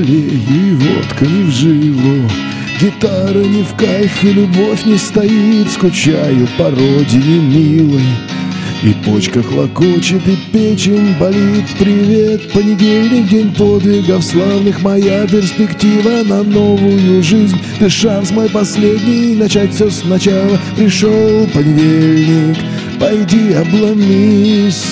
Болею, и водка не в жилу, гитара не в кайф, и любовь не стоит. Скучаю по родине милой, и почка клокочет, и печень болит. Привет, понедельник, день подвигов славных, моя перспектива на новую жизнь. Ты шанс мой последний, начать все сначала. Пришел понедельник, пойди обломись.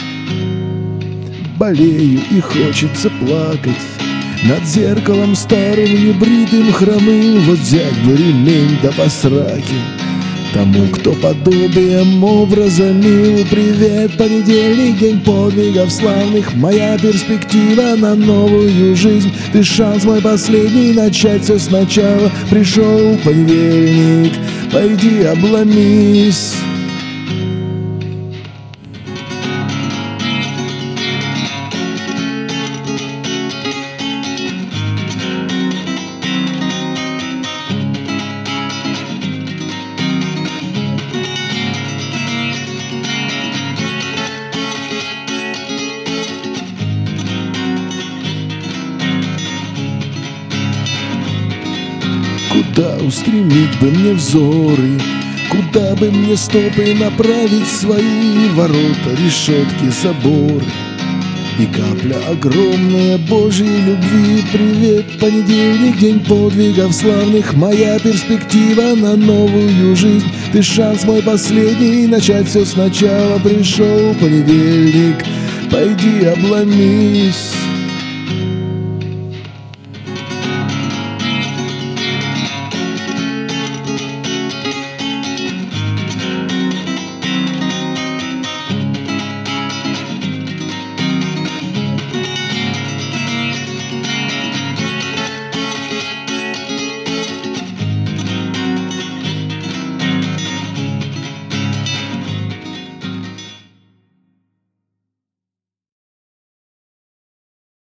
Болею и хочется плакать над зеркалом старым, небритым, хромым. Вот взять бы ремень да по сраке тому, кто подобием образа мил. Привет, понедельник, день подвигов славных, моя перспектива на новую жизнь. Ты шанс мой последний, начать все сначала. Пришел понедельник, пойди обломись. Куда устремить бы мне взоры, куда бы мне стопы направить свои? Ворота, решетки, заборы и капля огромная Божьей любви. Привет, понедельник, день подвигов славных, моя перспектива на новую жизнь. Ты шанс мой последний, начать все сначала. Пришел понедельник, пойди обломись.